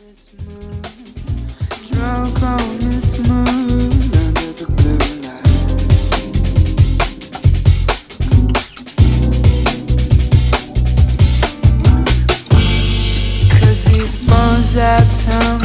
Drunk on this moon under the blue light. Cause these bones that tongue